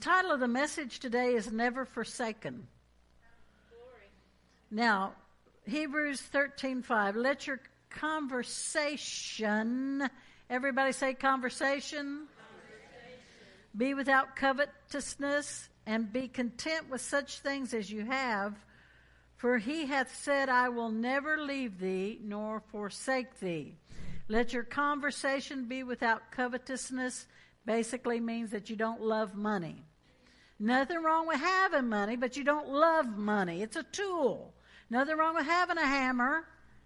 Title of the message today is Never Forsaken. Now, Hebrews 13:5. Let your conversation, everybody say conversation, be without covetousness, and be content with such things as you have. For he hath said, I will never leave thee nor forsake thee. Let your conversation be without covetousness. Basically means that you don't love money. Nothing wrong with having money, but you don't love money. It's a tool. Nothing wrong with having a hammer.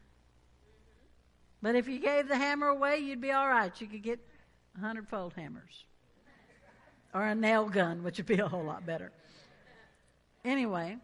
But if you gave the hammer away, you'd be all right. You could get 100-fold hammers. Or a nail gun, which would be a whole lot better. Anyway,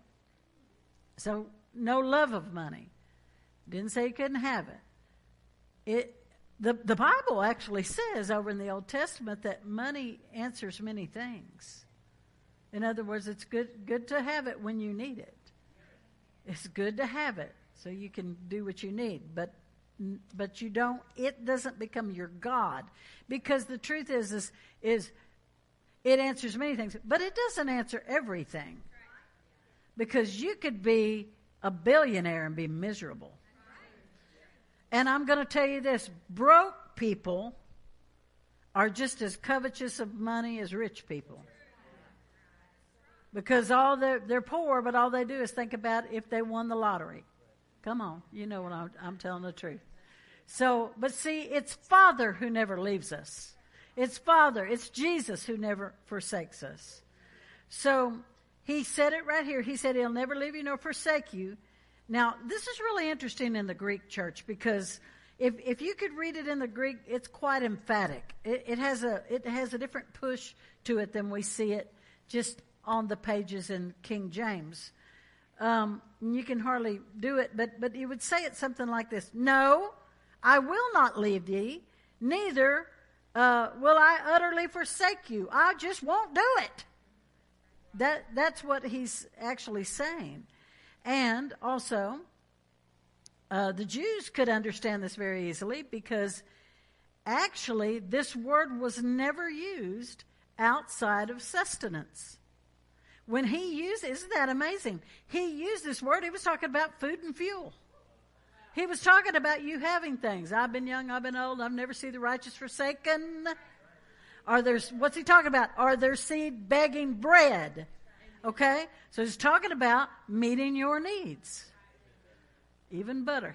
so no love of money. Didn't say you couldn't have it. The Bible actually says over in the Old Testament that money answers many things. In other words, it's good to have it when you need it. It's good to have it so you can do what you need, but you don't. It doesn't become your God, because the truth is it answers many things, but it doesn't answer everything. Because you could be a billionaire and be miserable. And I'm going to tell you this: broke people are just as covetous of money as rich people. Because they're poor, but all they do is think about if they won the lottery. Come on, you know what I'm telling the truth. So, but see, it's Father who never leaves us. It's Father, it's Jesus who never forsakes us. So, he said it right here. He said he'll never leave you nor forsake you. Now, this is really interesting in the Greek church, because if you could read it in the Greek, it's quite emphatic. It has a different push to it than we see it just on the pages in King James. You can hardly do it, but you would say it something like this: No, I will not leave thee, neither will I utterly forsake you. I just won't do it. That's what he's actually saying. And also, the Jews could understand this very easily, because actually this word was never used outside of sustenance. When he used, isn't that amazing? He used this word, he was talking about food and fuel. He was talking about you having things. I've been young, I've been old, I've never seen the righteous forsaken. What's he talking about? Are their seed begging bread? Okay? So he's talking about meeting your needs. Even butter.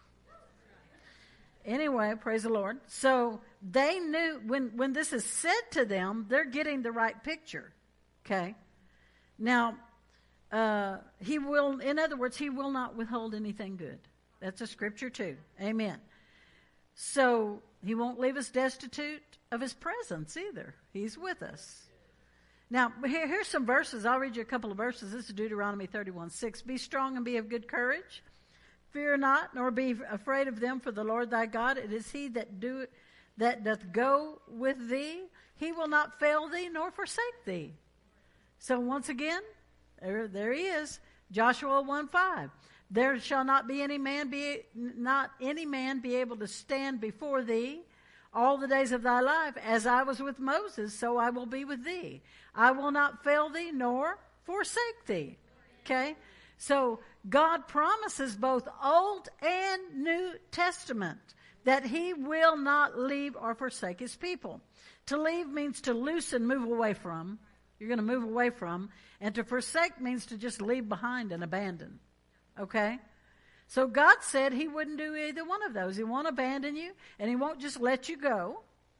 Anyway, praise the Lord. So they knew when this is said to them, they're getting the right picture. Okay? Now, he will not withhold anything good. That's a scripture too. Amen. So he won't leave us destitute of his presence either. He's with us. Now, here's some verses. I'll read you a couple of verses. This is Deuteronomy 31:6. Be strong and be of good courage. Fear not, nor be afraid of them, for the Lord thy God, it is he that doth go with thee. He will not fail thee, nor forsake thee. So once again, there he is. Joshua 1:5. There shall not any man be able to stand before thee all the days of thy life. As I was with Moses, so I will be with thee. I will not fail thee nor forsake thee. Okay? So God promises both Old and New Testament that he will not leave or forsake his people. To leave means to loose and move away from. You're going to move away from. And to forsake means to just leave behind and abandon. Okay? So God said he wouldn't do either one of those. He won't abandon you, and he won't just let you go.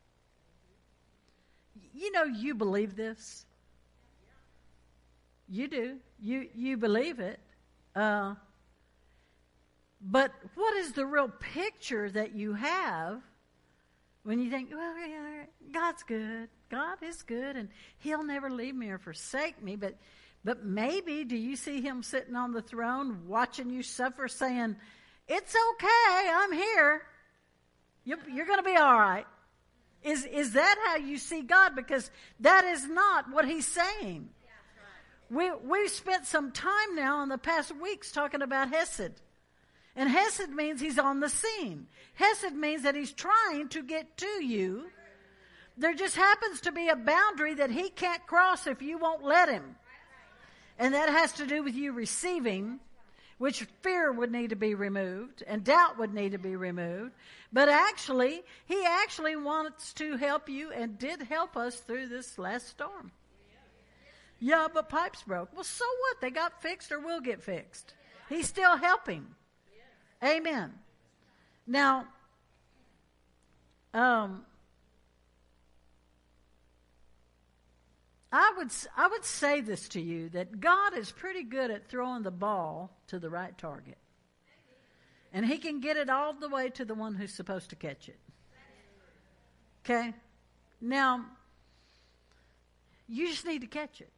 You know, you believe this. You do. You believe it. But what is the real picture that you have when you think, well, yeah, God's good. God is good, and he'll never leave me or forsake me. But maybe do you see him sitting on the throne watching you suffer, saying, it's okay, I'm here. You're going to be all right. Is that how you see God? Because that is not what he's saying. We've spent some time now in the past weeks talking about Hesed. And Hesed means he's on the scene. Hesed means that he's trying to get to you. There just happens to be a boundary that he can't cross if you won't let him. And that has to do with you receiving, which fear would need to be removed and doubt would need to be removed. But actually, he actually wants to help you and did help us through this last storm. Yeah, but pipes broke. Well, so what? They got fixed or will get fixed. He's still helping. Amen. Now, I would say this to you, that God is pretty good at throwing the ball to the right target. And he can get it all the way to the one who's supposed to catch it. Okay? Now, you just need to catch it.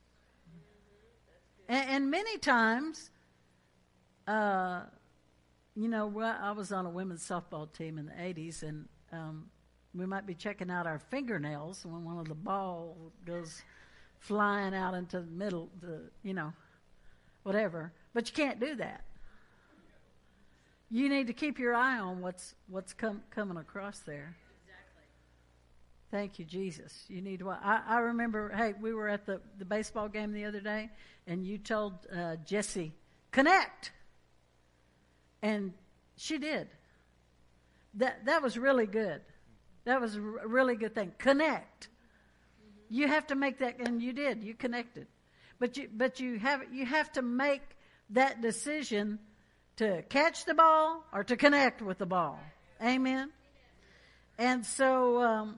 And many times, I was on a women's softball team in the 80s, and we might be checking out our fingernails when one of the ball goes flying out into the middle, whatever. But you can't do that. You need to keep your eye on what's coming across there. Exactly. Thank you, Jesus. You need to. I remember. Hey, we were at the baseball game the other day, and you told Jessie, "Connect," and she did. That was really good. That was a really good thing. Connect. Mm-hmm. You have to make that, and you did. You connected, but you have to make that decision to catch the ball or to connect with the ball. Amen. And so,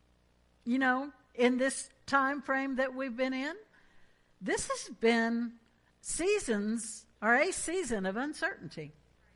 in this time frame that we've been in, this has been a season of uncertainty.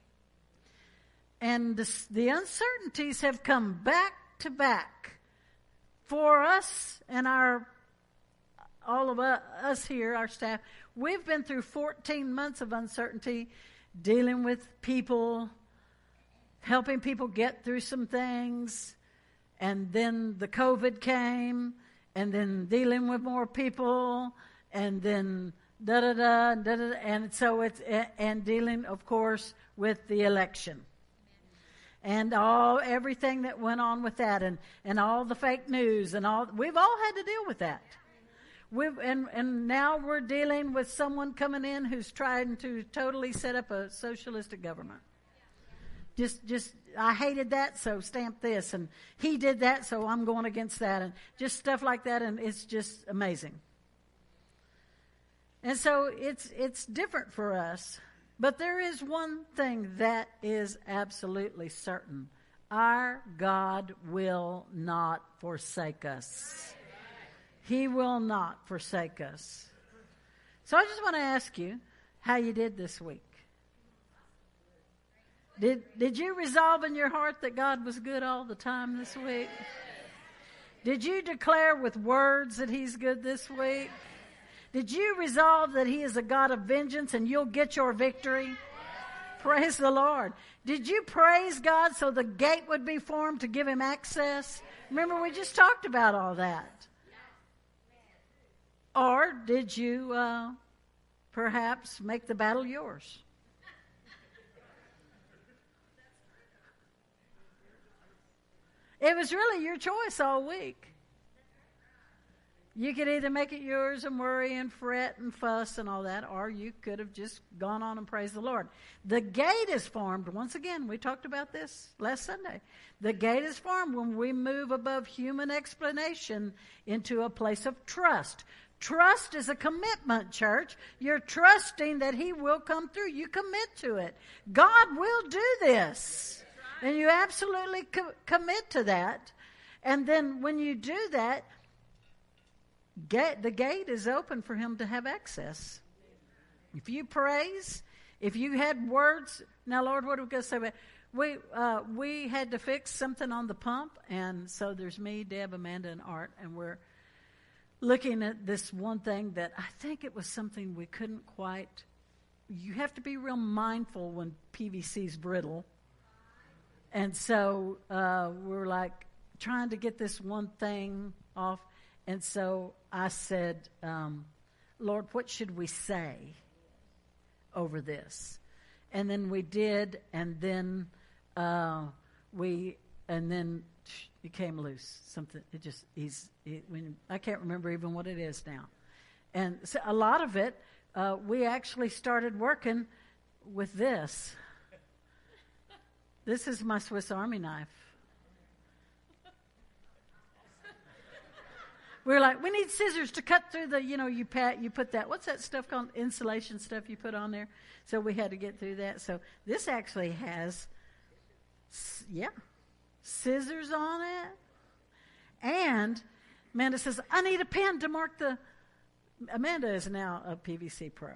And the uncertainties have come back to back for us and all of us here, our staff. We've been through 14 months of uncertainty, dealing with people, helping people get through some things, and then the COVID came, and then dealing with more people, and then da-da-da, da-da-da, and so and dealing, of course, with the election. And everything that went on with that, and all the fake news, and we've all had to deal with that. And now we're dealing with someone coming in who's trying to totally set up a socialistic government. Just I hated that, so stamp this, and he did that, so I'm going against that, and just stuff like that, and it's just amazing. And so it's different for us, but there is one thing that is absolutely certain: our God will not forsake us. He will not forsake us. So I just want to ask you how you did this week. Did you resolve in your heart that God was good all the time this week? Did you declare with words that he's good this week? Did you resolve that he is a God of vengeance and you'll get your victory? Praise the Lord. Did you praise God so the gate would be formed to give him access? Remember, we just talked about all that. Or did you perhaps make the battle yours? It was really your choice all week. You could either make it yours and worry and fret and fuss and all that, or you could have just gone on and praised the Lord. The gate is formed. Once again, we talked about this last Sunday. The gate is formed when we move above human explanation into a place of trust. Trust is a commitment, church. You're trusting that he will come through. You commit to it. God will do this. And you absolutely commit to that. And then when you do that, the gate is open for him to have access. If you praise, if you had words, now Lord, what are we going to say about it? We had to fix something on the pump, and so there's me, Deb, Amanda, and Art, and we're looking at this one thing that I think it was something we couldn't quite. You have to be real mindful when PVC's brittle. And so we're like trying to get this one thing off. And so I said, Lord, what should we say over this? And then we did, and then it came loose. Something, I can't remember even what it is now. And so a lot of it, we actually started working with this. This is my Swiss Army knife. We're like, we need scissors to cut through the, you put that, what's that stuff called? Insulation stuff you put on there. So we had to get through that. So this actually has, scissors on it. And Amanda says, I need a pen to mark the, Amanda is now a PVC pro.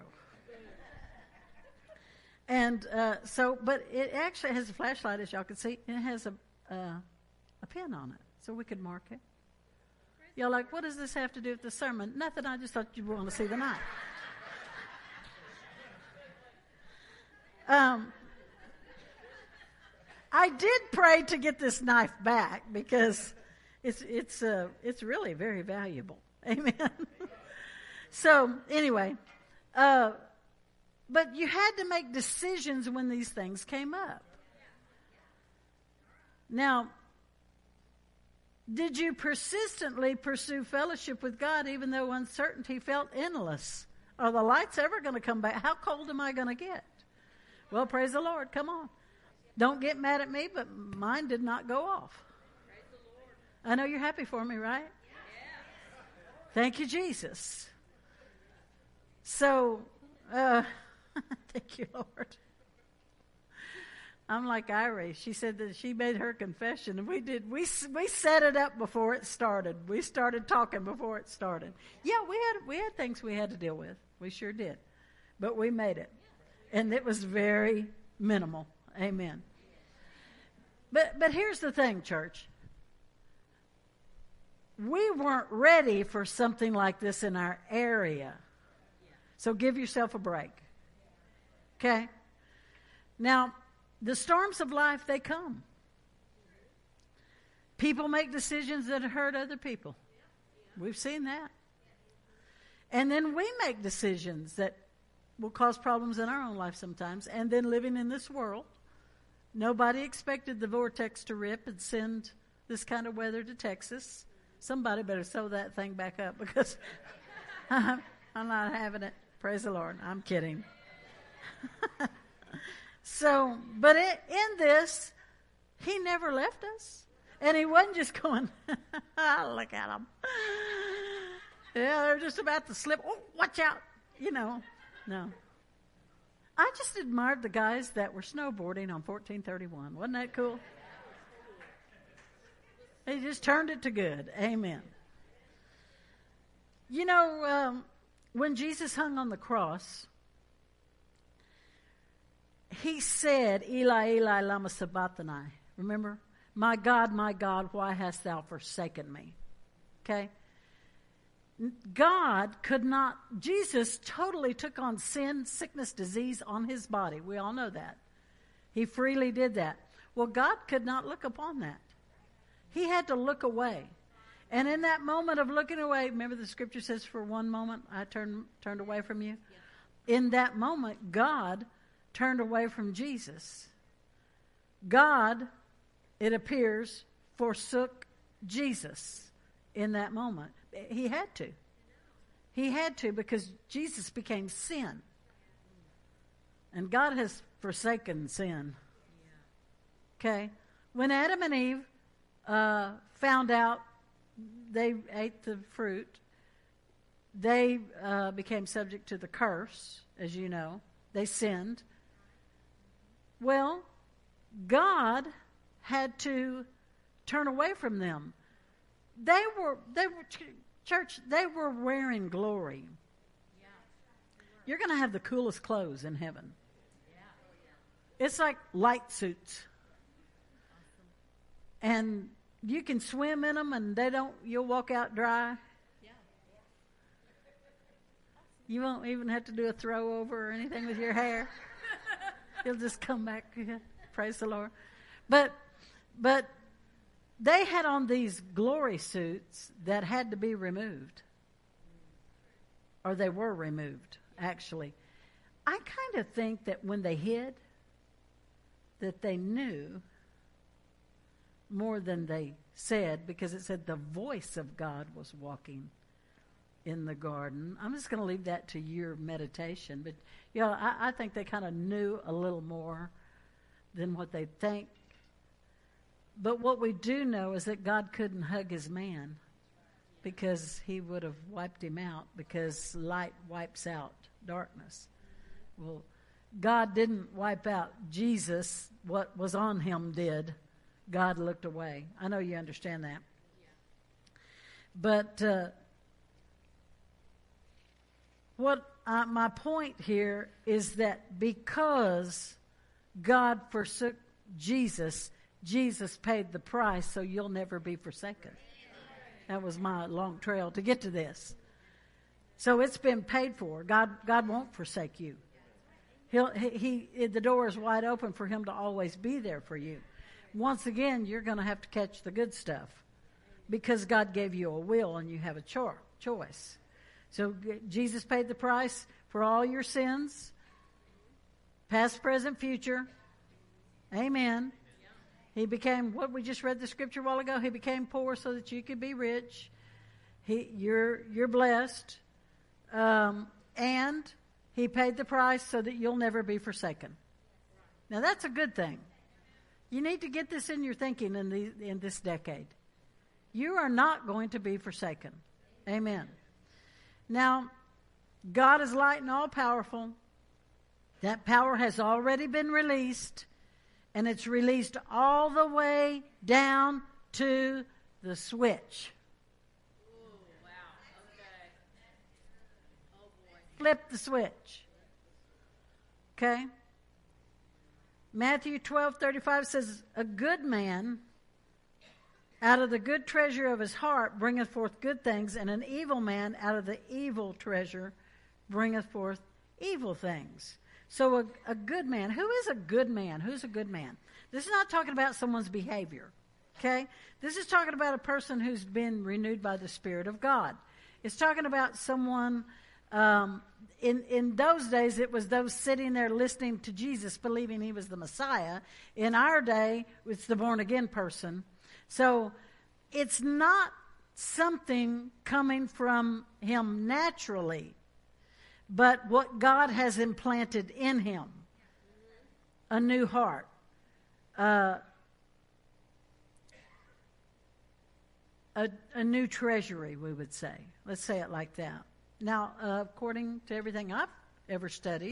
And but it actually has a flashlight, as y'all can see, and it has a pen on it, so we could mark it. Y'all like, what does this have to do with the sermon? Nothing, I just thought you'd want to see the knife. I did pray to get this knife back because it's really very valuable. Amen. So anyway, but you had to make decisions when these things came up. Now, did you persistently pursue fellowship with God even though uncertainty felt endless? Are the lights ever going to come back? How cold am I going to get? Well, praise the Lord. Come on. Don't get mad at me, but mine did not go off. Praise the Lord. I know you're happy for me, right? Yes. Thank you, Jesus. So, thank you, Lord. I'm like Irie. She said that she made her confession, and we did. We set it up before it started. We started talking before it started. Yeah, we had things we had to deal with. We sure did, but we made it, and it was very minimal. Amen. But here's the thing, church. We weren't ready for something like this in our area, so give yourself a break. Okay. Now, the storms of life, they come. People make decisions that hurt other people. We've seen that. And then we make decisions that will cause problems in our own life sometimes. And then living in this world, nobody expected the vortex to rip and send this kind of weather to Texas. Somebody better sew that thing back up because I'm not having it. Praise the Lord. I'm kidding. So, but in this, he never left us. And he wasn't just going, look at them. Yeah, they're just about to slip. Oh, watch out. No. I just admired the guys that were snowboarding on 1431. Wasn't that cool? They just turned it to good. Amen. When Jesus hung on the cross, he said, Eli, Eli, lama sabachthani. Remember? My God, why hast thou forsaken me? Okay? Jesus totally took on sin, sickness, disease on his body. We all know that. He freely did that. Well, God could not look upon that. He had to look away. And in that moment of looking away, remember the scripture says, for one moment I turned away from you? Yeah. In that moment, God turned away from Jesus. God, it appears, forsook Jesus in that moment. He had to. He had to because Jesus became sin. And God has forsaken sin. Okay? When Adam and Eve found out they ate the fruit, they became subject to the curse, as you know. They sinned. Well, God had to turn away from them. They were church, they were wearing glory. Yeah. You're going to have the coolest clothes in heaven. Yeah. It's like light suits. Awesome. And you can swim in them and you'll walk out dry. Yeah. You won't even have to do a throw over or anything with your hair. You'll just come back. Praise the Lord. But they had on these glory suits that had to be removed. Or they were removed, actually. I kind of think that when they hid, that they knew more than they said, because it said the voice of God was walking in the garden. I'm just going to leave that to your meditation. But, I think they kind of knew a little more than what they think. But what we do know is that God couldn't hug his man, because he would have wiped him out, because light wipes out darkness. Well, God didn't wipe out Jesus. What was on him did. God looked away. I know you understand that. But my point here is that because God forsook Jesus, Jesus paid the price, so you'll never be forsaken. That was my long trail to get to this. So it's been paid for. God won't forsake you. The door is wide open for him to always be there for you. Once again, you're going to have to catch the good stuff, because God gave you a will and you have a choice. So Jesus paid the price for all your sins, past, present, future. Amen. He became, what we just read the scripture a while ago, he became poor so that you could be rich. You're blessed. And he paid the price so that you'll never be forsaken. Now that's a good thing. You need to get this in your thinking in this decade. You are not going to be forsaken. Amen. Now, God is light and all-powerful. That power has already been released, and it's released all the way down to the switch. Ooh, wow. Okay. Oh, boy. Flip the switch. Okay? Matthew 12:35 says, a good man out of the good treasure of his heart bringeth forth good things, and an evil man out of the evil treasure bringeth forth evil things. So a good man, who is a good man? Who's a good man? This is not talking about someone's behavior, okay? This is talking about a person who's been renewed by the Spirit of God. It's talking about someone, in those days, it was those sitting there listening to Jesus, believing he was the Messiah. In our day, it's the born-again person. So it's not something coming from him naturally, but what God has implanted in him. A new heart. A new treasury, we would say. Let's say it like that. Now, according to everything I've ever studied,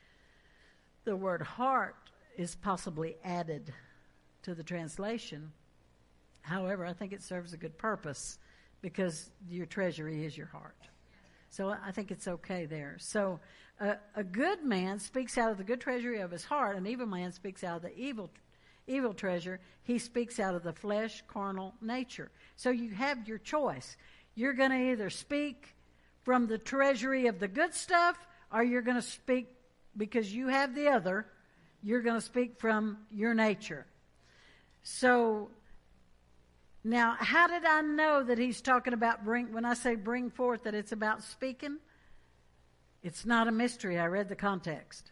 the word heart is possibly added to the translation. However, I think it serves a good purpose, because your treasury is your heart. So I think it's okay there. So a good man speaks out of the good treasury of his heart. An evil man speaks out of the evil treasure. He speaks out of the flesh, carnal nature. So you have your choice. You're going to either speak from the treasury of the good stuff, or you're going to speak, because you have the other, you're going to speak from your nature. So now, how did I know that he's talking about when I say bring forth, that it's about speaking? It's not a mystery. I read the context.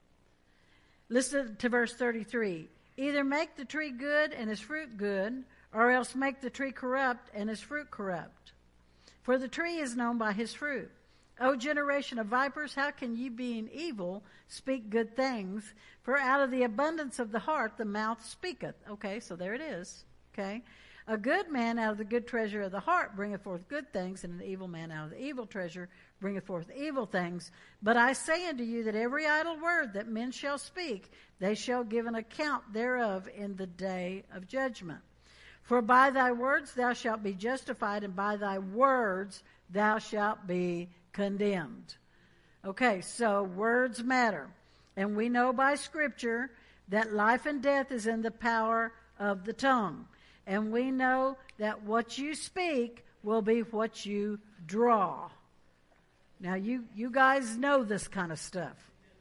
Listen to verse 33. Either make the tree good and his fruit good, or else make the tree corrupt and his fruit corrupt. For the tree is known by his fruit. O generation of vipers, how can you, being evil, speak good things? For out of the abundance of the heart the mouth speaketh. Okay, so there it is. Okay. A good man out of the good treasure of the heart bringeth forth good things, and an evil man out of the evil treasure bringeth forth evil things. But I say unto you that every idle word that men shall speak, they shall give an account thereof in the day of judgment. For by thy words thou shalt be justified, and by thy words thou shalt be condemned. Okay, so words matter. And we know by Scripture that life and death is in the power of the tongue. And we know that what you speak will be what you draw. Now, you guys know this kind of stuff.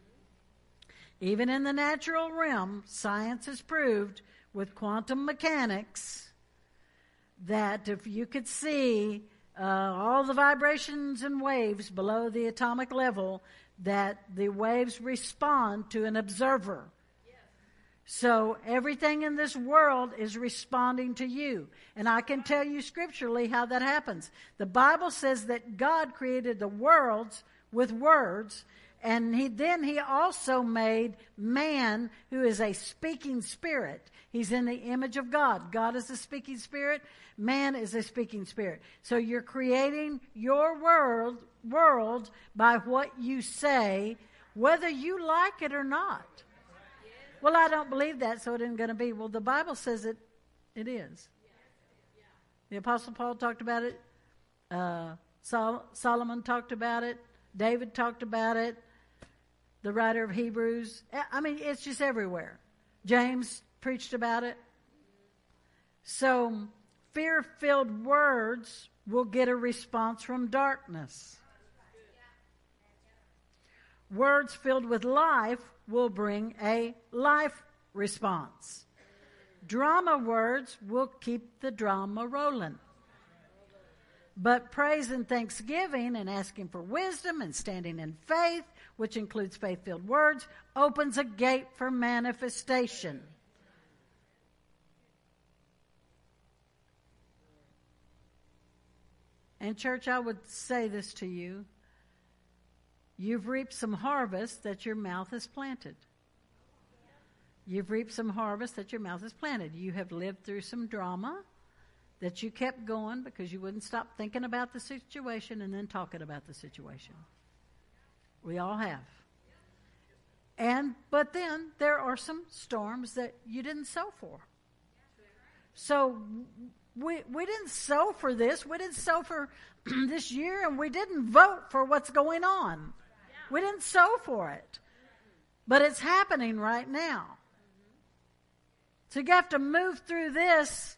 Even in the natural realm, science has proved with quantum mechanics that if you could see all the vibrations and waves below the atomic level, that the waves respond to an observer. So everything in this world is responding to you. And I can tell you scripturally how that happens. The Bible says that God created the worlds with words, and he also made man, who is a speaking spirit. He's in the image of God. God is a speaking spirit. Man is a speaking spirit. So you're creating your world by what you say, whether you like it or not. Well, I don't believe that, so it isn't going to be. Well, the Bible says it is. The Apostle Paul talked about it. Solomon talked about it. David talked about it. The writer of Hebrews. I mean, it's just everywhere. James preached about it. So, fear-filled words will get a response from darkness. Words filled with life will bring a life response. Drama words will keep the drama rolling. But praise and thanksgiving and asking for wisdom and standing in faith, which includes faith-filled words, opens a gate for manifestation. And church, I would say this to you. You've reaped some harvest that your mouth has planted. You've reaped some harvest that your mouth has planted. You have lived through some drama that you kept going because you wouldn't stop thinking about the situation and then talking about the situation. We all have. But then there are some storms that you didn't sow for. So we didn't sow for this. We didn't sow for this year, and we didn't vote for what's going on. We didn't sow for it. But it's happening right now. So you have to move through this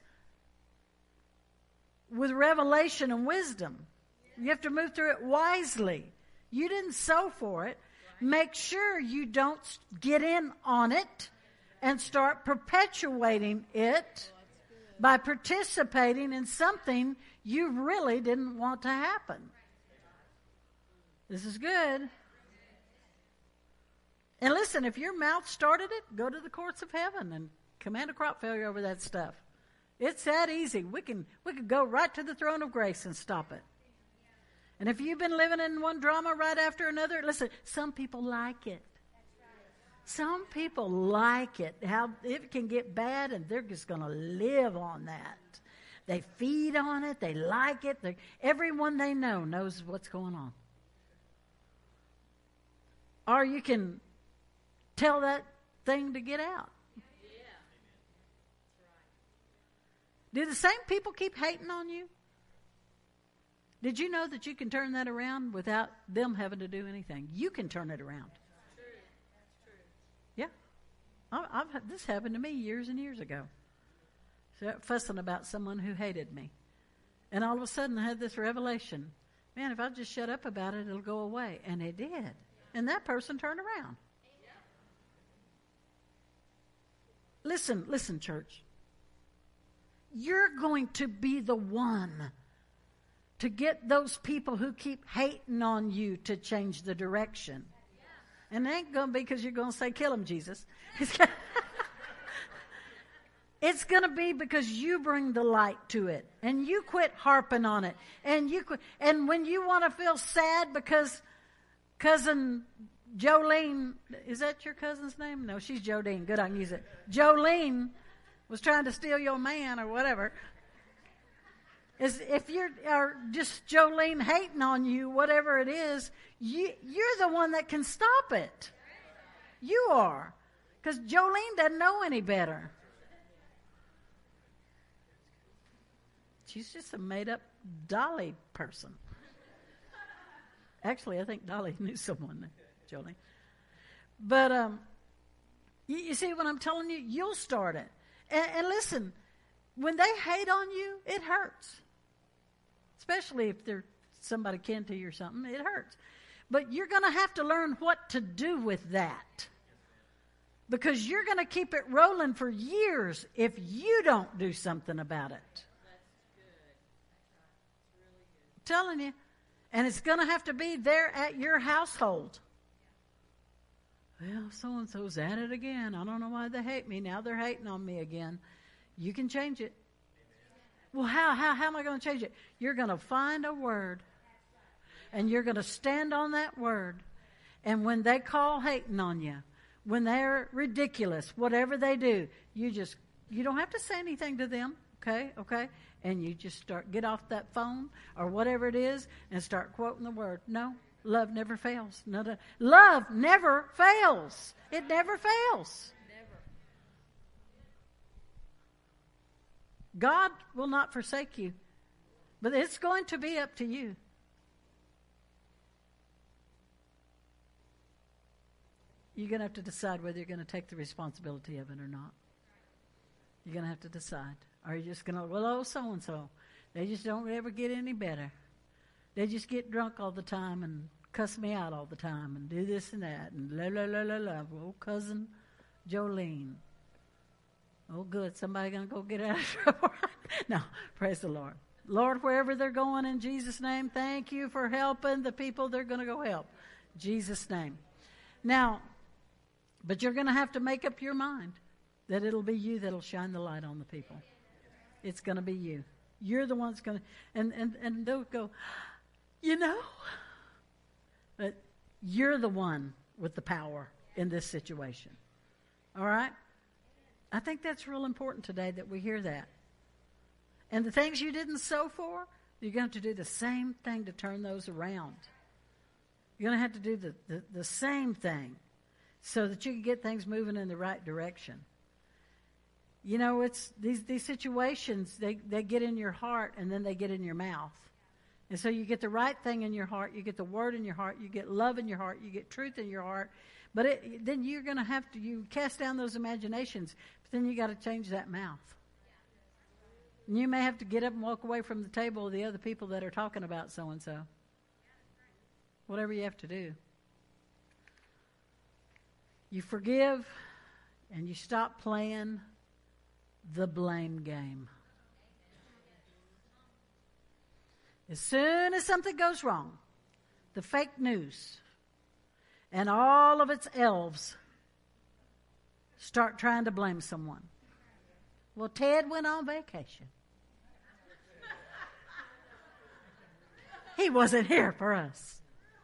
with revelation and wisdom. You have to move through it wisely. You didn't sow for it. Make sure you don't get in on it and start perpetuating it by participating in something you really didn't want to happen. This is good. And listen, if your mouth started it, go to the courts of heaven and command a crop failure over that stuff. It's that easy. We could go right to the throne of grace and stop it. And if you've been living in one drama right after another, listen, some people like it. Some people like it. How it can get bad, and they're just going to live on that. They feed on it. They like it. Everyone they know knows what's going on. Or you can tell that thing to get out. Do the same people keep hating on you? Did you know that you can turn that around without them having to do anything? You can turn it around. Yeah. This happened to me years and years ago. So fussing about someone who hated me. And all of a sudden I had this revelation. Man, if I just shut up about it, it'll go away. And it did. And that person turned around. Listen, church. You're going to be the one to get those people who keep hating on you to change the direction. And it ain't going to be because you're going to say, kill him, Jesus. It's going to be because you bring the light to it. And you quit harping on it. And when you want to feel sad because cousin Jolene, is that your cousin's name? No, she's Jodine. Good, I can use it. Jolene was trying to steal your man or whatever. If you're just Jolene hating on you, whatever it is, you're the one that can stop it. You are. Because Jolene doesn't know any better. She's just a made-up Dolly person. Actually, I think Dolly knew someone, Jolene. But you see what I'm telling you? You'll start it. And listen, when they hate on you, it hurts. Especially if they're somebody kin to you or something, it hurts. But you're going to have to learn what to do with that. Because you're going to keep it rolling for years if you don't do something about it. That's good. That's really good. I'm telling you. And it's going to have to be there at your household. well, so-and-so's at it again. I don't know why they hate me. Now they're hating on me again. You can change it. Well, how am I going to change it? You're going to find a word, and you're going to stand on that word. And when they call hating on you, when they're ridiculous, whatever they do, you don't have to say anything to them, okay? And you just get off that phone or whatever it is and start quoting the word. No, love never fails. Love never fails. It never fails. God will not forsake you, but it's going to be up to you. You're going to have to decide whether you're going to take the responsibility of it or not. You're going to have to decide. Are you just going to, well, so-and-so, they just don't ever get any better. They just get drunk all the time and cuss me out all the time and do this and that and la. Oh, cousin Jolene. Oh, good. Somebody going to go get out of trouble. No, praise the Lord. Lord, wherever they're going in Jesus' name, thank you for helping the people they're going to go help. Jesus' name. Now, but you're going to have to make up your mind that it'll be you that'll shine the light on the people. It's going to be you. You're the one that's going to, and they'll go, but you're the one with the power in this situation. All right? I think that's real important today that we hear that. And the things you didn't sow for, you're going to have to do the same thing to turn those around. You're going to have to do the same thing so that you can get things moving in the right direction. You know, it's these situations, they get in your heart and then they get in your mouth. And so you get the right thing in your heart, you get the word in your heart, you get love in your heart, you get truth in your heart. But then you're going to have to, you cast down those imaginations, but then you got to change that mouth. And you may have to get up and walk away from the table of the other people that are talking about so-and-so. Whatever you have to do. You forgive and you stop playing the blame game. As soon as something goes wrong, the fake news and all of its elves start trying to blame someone. Well, Ted went on vacation. He wasn't here for us.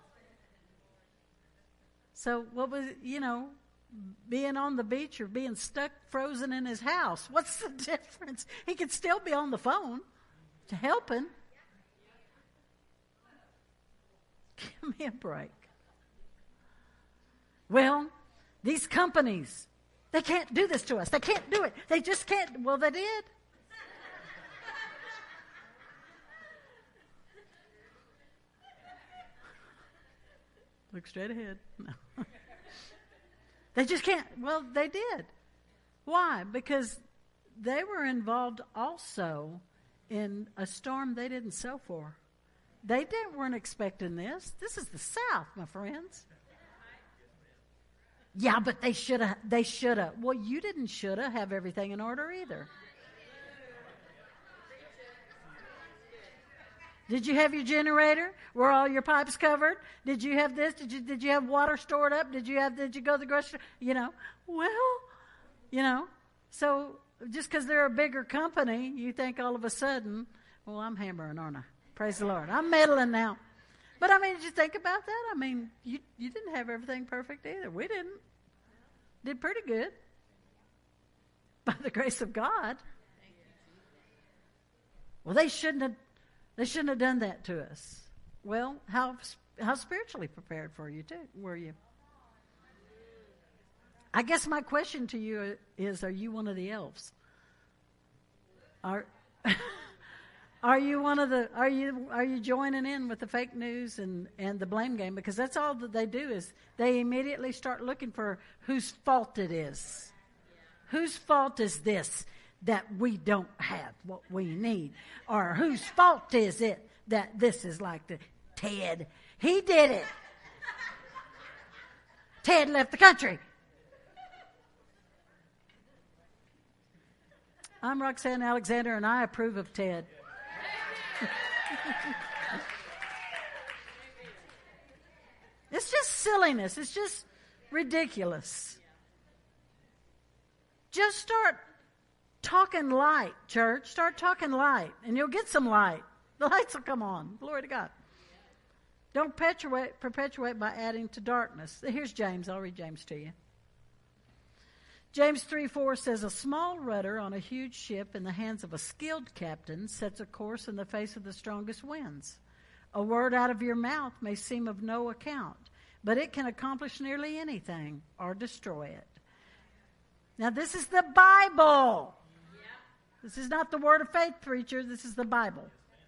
So what was, being on the beach or being stuck frozen in his house? What's the difference? He could still be on the phone to helping. Give me a break. Well, these companies, they can't do this to us. They can't do it. They just can't. Well, they did. Look straight ahead. No. They just can't. Well, they did. Why? Because they were involved also in a storm they didn't sow for. They weren't expecting this. This is the South, my friends. Yeah, but they should have. Well, you didn't should have everything in order either. Did you have your generator? Were all your pipes covered? Did you have this? Did you have water stored up? Did you go to the grocery store? So just because they're a bigger company, you think all of a sudden, well, I'm hammering, aren't I? Praise the Lord. I'm meddling now. But did you think about that? You didn't have everything perfect either. We didn't. Did pretty good. By the grace of God. Well, they shouldn't have done that to us. Well, how spiritually prepared were you? I guess my question to you is, are you one of the elves? Are you one of are you joining in with the fake news and the blame game? Because that's all that they do is they immediately start looking for whose fault it is. Whose fault is this that we don't have what we need? Or whose fault is it that this is like Ted? He did it. Ted left the country. I'm Roxanne Alexander, and I approve of Ted. It's just silliness. It's just Ridiculous. Just start talking light, church. Start talking light, and you'll get some light. The lights will come on. Glory to God. Don't perpetuate by adding to darkness. Here's James. I'll read James to you. James 3:4 says, a small rudder on a huge ship in the hands of a skilled captain sets a course in the face of the strongest winds. A word out of your mouth may seem of no account, but it can accomplish nearly anything or destroy it. Now, this is the Bible. This is not the word of faith, preacher. This is the Bible.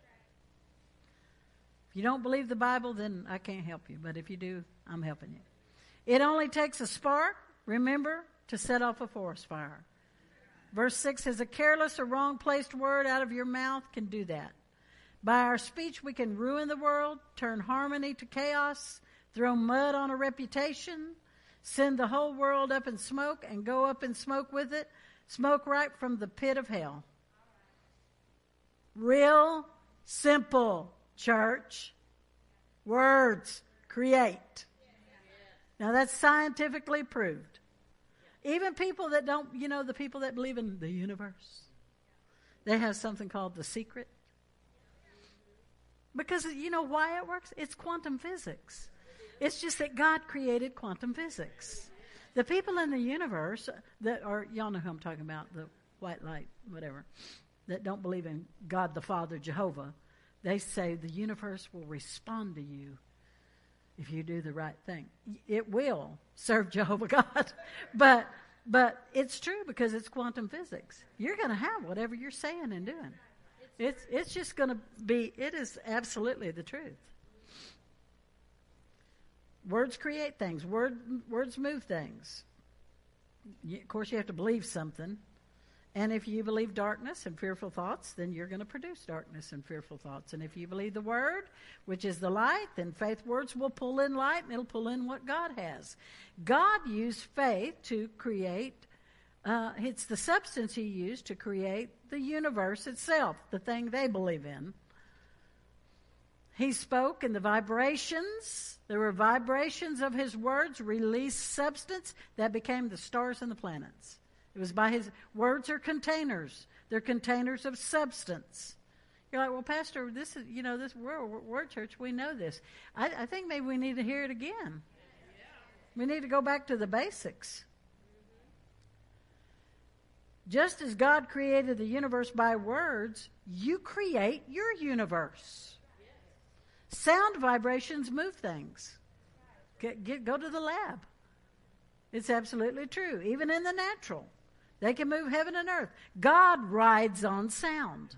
If you don't believe the Bible, then I can't help you. But if you do, I'm helping you. It only takes a spark, remember, to set off a forest fire. Verse 6 says, a careless or wrong-placed word out of your mouth can do that. By our speech, we can ruin the world, turn harmony to chaos, throw mud on a reputation, send the whole world up in smoke, and go up in smoke with it, smoke right from the pit of hell. Real simple, church. Words create. Now that's scientifically proved. Even people that don't, the people that believe in the universe, they have something called the secret. Because you know why it works? It's quantum physics. It's just that God created quantum physics. The people in the universe that are, y'all know who I'm talking about, the white light, whatever, that don't believe in God the Father, Jehovah, they say the universe will respond to you if you do the right thing. It will serve Jehovah God. But it's true because it's quantum physics. You're going to have whatever you're saying and doing. It's just going to be, it is absolutely the truth. Words create things. Words move things. Of course, you have to believe something. And if you believe darkness and fearful thoughts, then you're going to produce darkness and fearful thoughts. And if you believe the Word, which is the light, then faith words will pull in light and it'll pull in what God has. God used faith to create, it's the substance He used to create the universe itself, the thing they believe in. He spoke and the vibrations, there were vibrations of His words, released substance that became the stars and the planets. It was by His words are containers. They're containers of substance. You're like, well, Pastor, this is, this word church, we know this. I think maybe we need to hear it again. We need to go back to the basics. Just as God created the universe by words, you create your universe. Sound vibrations move things. Go to the lab. It's absolutely true. Even in the natural, they can move heaven and earth. God rides on sound.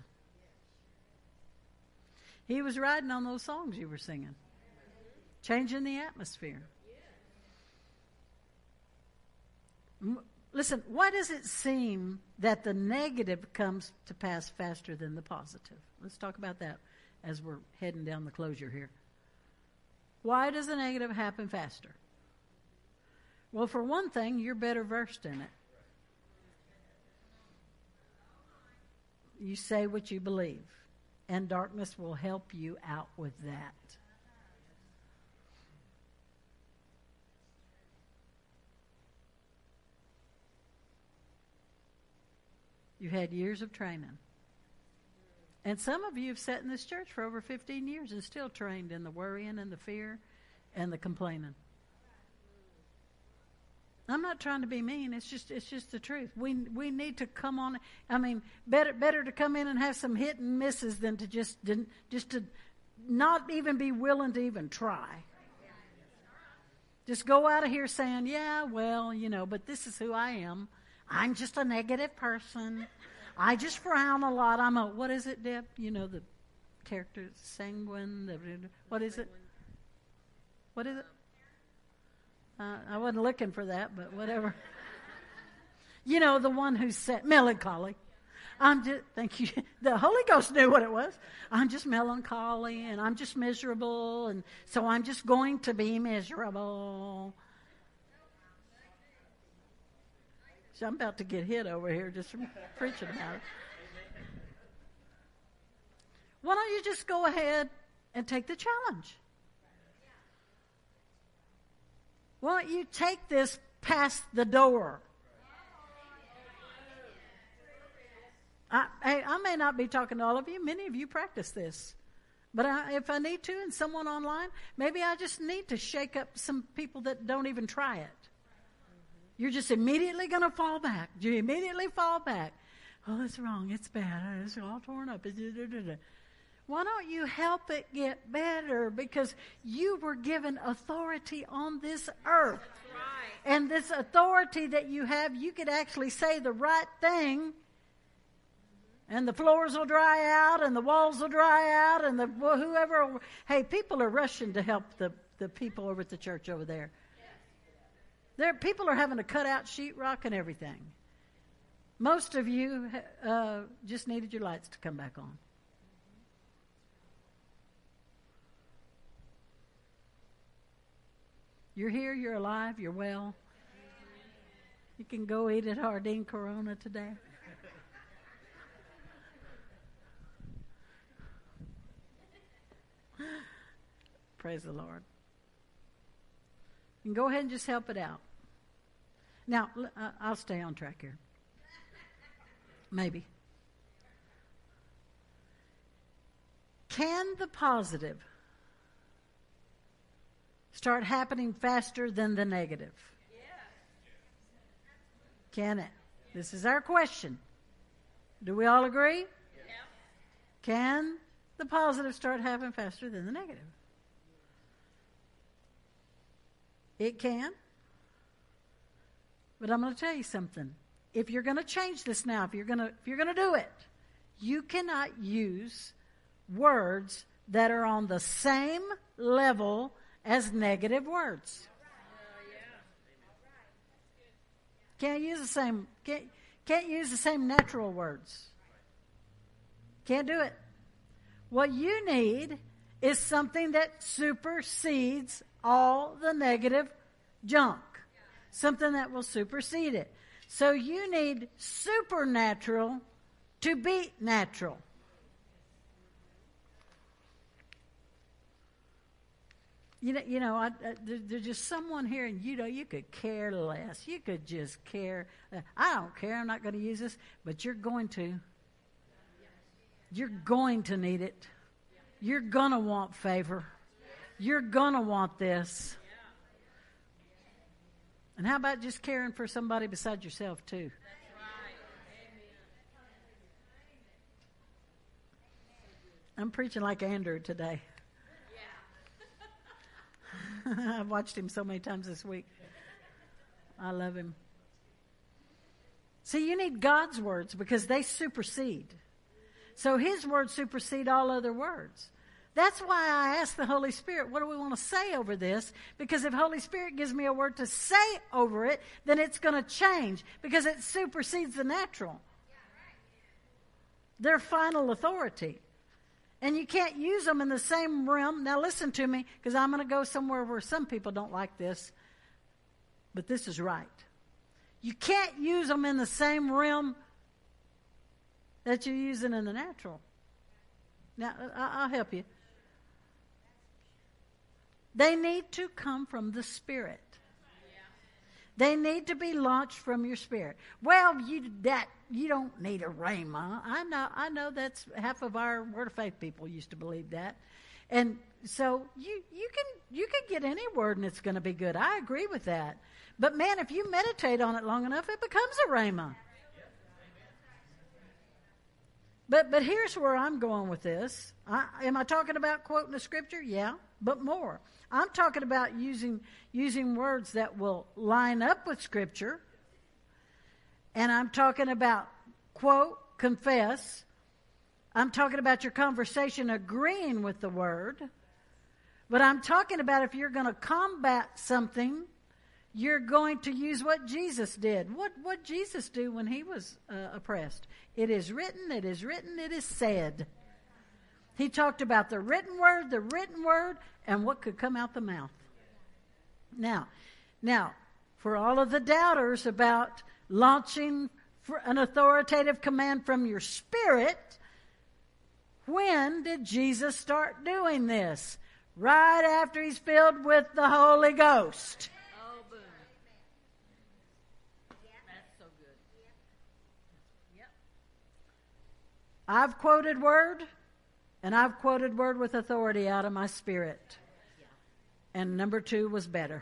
He was riding on those songs you were singing, changing the atmosphere. Listen, why does it seem that the negative comes to pass faster than the positive? Let's talk about that as we're heading down the closure here. Why does the negative happen faster? Well, for one thing, you're better versed in it. You say what you believe, and darkness will help you out with that. You've had years of training. And some of you have sat in this church for over 15 years and still trained in the worrying and the fear and the complaining. I'm not trying to be mean. It's just the truth. We need to come on. I mean, better to come in and have some hit and misses than to just to not even be willing to even try. Just go out of here saying, yeah, well, but this is who I am. I'm just a negative person. I just frown a lot. what is it, Deb? The character, sanguine. What is it? What is it? I wasn't looking for that, but whatever. The one who said melancholy. Thank you. The Holy Ghost knew what it was. I'm just melancholy and I'm just miserable, and so I'm just going to be miserable. So I'm about to get hit over here just from preaching about it. Why don't you just go ahead and take the challenge? Why don't you take this past the door? I may not be talking to all of you. Many of you practice this. But if I need to, and someone online, maybe I just need to shake up some people that don't even try it. You're just immediately going to fall back. You immediately fall back. Oh, it's wrong. It's bad. It's all torn up. Why don't you help it get better? Because you were given authority on this earth. Right. And this authority that you have, you could actually say the right thing, and the floors will dry out, and the walls will dry out, and whoever. Hey, people are rushing to help the people over at the church over there. People are having to cut out sheetrock and everything. Most of you just needed your lights to come back on. You're here, you're alive, you're well. You can go eat at Hardin Corona today. Praise the Lord. You can go ahead and just help it out. Now, I'll stay on track here. Maybe. Can the positive start happening faster than the negative? Can it? This is our question. Do we all agree? Yep. Can the positive start happening faster than the negative? It can. But I'm going to tell you something. If you're going to change this now, if you're going to do it, you cannot use words that are on the same level as negative words. Can't use the same natural words. Can't do it. What you need is something that supersedes all the negative junk. Something that will supersede it. So you need supernatural to beat natural. There's just someone here, and you could care less. You could just care. I don't care. I'm not going to use this, but you're going to. You're going to need it. You're going to want favor. You're going to want this. And how about just caring for somebody besides yourself, too? I'm preaching like Andrew today. I've watched him so many times this week. I love him. See, you need God's words because they supersede. So his words supersede all other words. That's why I ask the Holy Spirit, what do we want to say over this? Because if Holy Spirit gives me a word to say over it, then it's going to change because it supersedes the natural. They're final authority. And you can't use them in the same realm. Now listen to me, because I'm going to go somewhere where some people don't like this. But this is right. You can't use them in the same realm that you're using in the natural. Now, I'll help you. They need to come from the Spirit. They need to be launched from your spirit. Well, you don't need a rhema. I know that's half of our Word of Faith people used to believe that. And so you can get any word and it's going to be good. I agree with that. But man, if you meditate on it long enough, it becomes a rhema. But here's where I'm going with this. Am I talking about quoting the scripture? Yeah, but more. I'm talking about using words that will line up with scripture. And I'm talking about quote, confess. I'm talking about your conversation agreeing with the word. But I'm talking about if you're going to combat something, you're going to use what Jesus did. What Jesus do when he was oppressed? It is written, it is written, it is said. He talked about the written word, and what could come out the mouth. Now, for all of the doubters about launching for an authoritative command from your spirit, when did Jesus start doing this? Right after he's filled with the Holy Ghost. Oh I've quoted word, and I've quoted word with authority out of my spirit. And number 2 was better.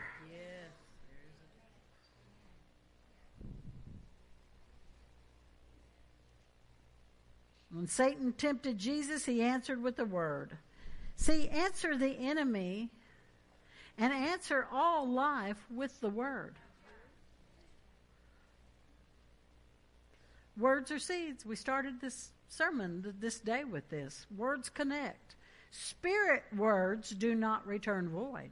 When Satan tempted Jesus, he answered with the word. See, answer the enemy and answer all life with the word. Words are seeds. We started this sermon this day with this. Words connect. Spirit words do not return void.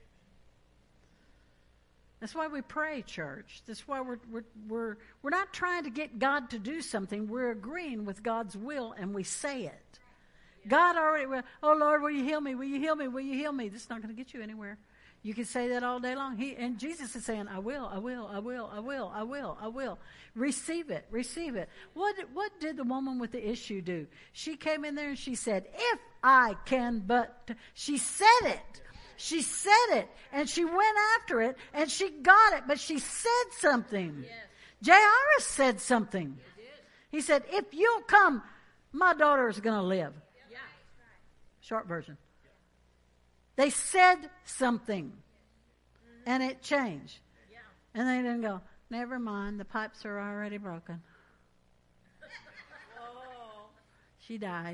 That's why we pray, church. That's why we're not trying to get God to do something. We're agreeing with God's will, and we say it. God already, oh Lord, will you heal me? Will you heal me? Will you heal me? This is not going to get you anywhere. You can say that all day long. And Jesus is saying, I will, I will, I will, I will, I will, I will. Receive it, receive it. What did the woman with the issue do? She came in there and she said, if I can but, she said it. She said it, and she went after it, and she got it, but she said something. Yes. Jairus said something. He said, if you'll come, my daughter is going to live. Yeah. Short version. They said something, and it changed. Yeah. And they didn't go, never mind, the pipes are already broken. She died.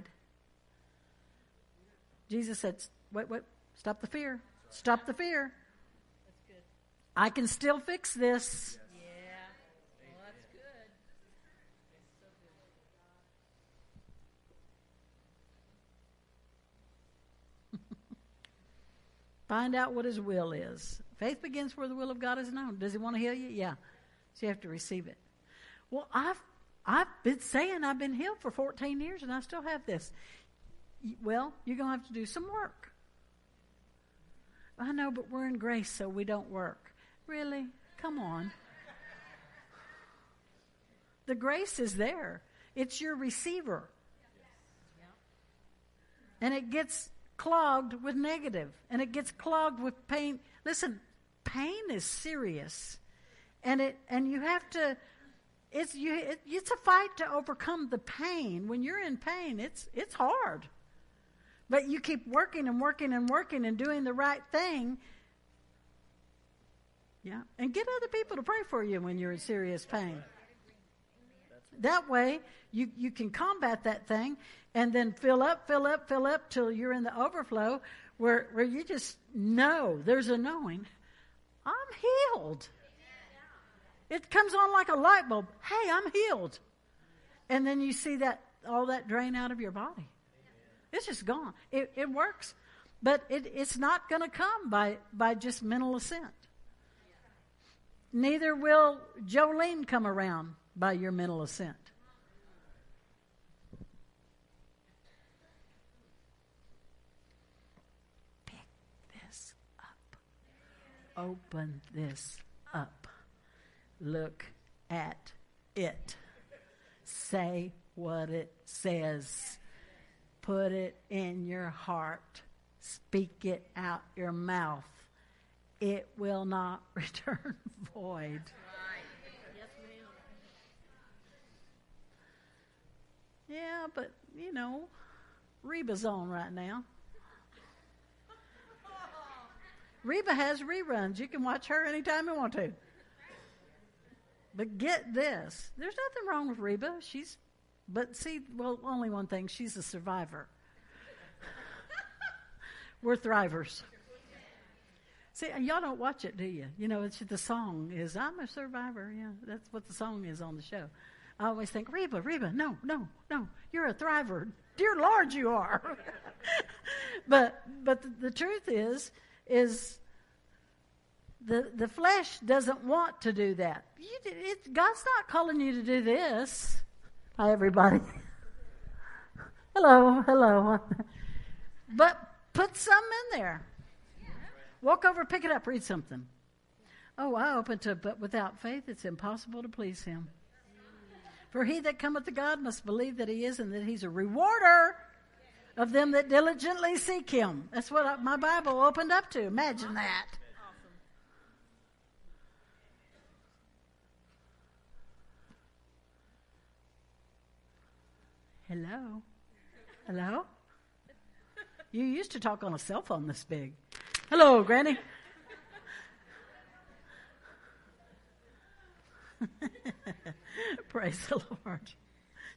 Jesus said, wait, stop the fear. Stop the fear. That's good. I can still fix this. Yeah. Well, that's good. So good. Find out what his will is. Faith begins where the will of God is known. Does he want to heal you? Yeah. So you have to receive it. Well, I've been saying I've been healed for 14 years and I still have this. Well, you're going to have to do some work. I know, but we're in grace, so we don't work. Really? Come on. The grace is there. It's your receiver. And it gets clogged with negative, and it gets clogged with pain. Listen, pain is serious. And you have to, it's a fight to overcome the pain. When you're in pain, it's hard. But you keep working and working and working and doing the right thing. Yeah. And get other people to pray for you when you're in serious pain. That way, you can combat that thing and then fill up till you're in the overflow where you just know, there's a knowing, I'm healed. It comes on like a light bulb. Hey, I'm healed. And then you see all that drain out of your body. It's just gone. It works. But it's not going to come by just mental assent. Neither will Jolene come around by your mental assent. Pick this up. Open this up. Look at it. Say what it says. Put it in your heart. Speak it out your mouth. It will not return void. Right. Yes, ma'am. Yeah, but, Reba's on right now. Reba has reruns. You can watch her anytime you want to. But get this. There's nothing wrong with Reba. Only one thing. She's a survivor. We're thrivers. See, y'all don't watch it, do you? The song is, I'm a survivor. Yeah, that's what the song is on the show. I always think, Reba, no. You're a thriver. Dear Lord, you are. But the truth is the flesh doesn't want to do that. God's not calling you to do this. Hi, everybody. Hello. But put some in there. Walk over, pick it up, read something. Oh, I open to, but without faith it's impossible to please him. For he that cometh to God must believe that he is, and that he's a rewarder of them that diligently seek him. That's what my Bible opened up to. Imagine that. Hello? Hello? You used to talk on a cell phone this big. Hello, Granny. Praise the Lord.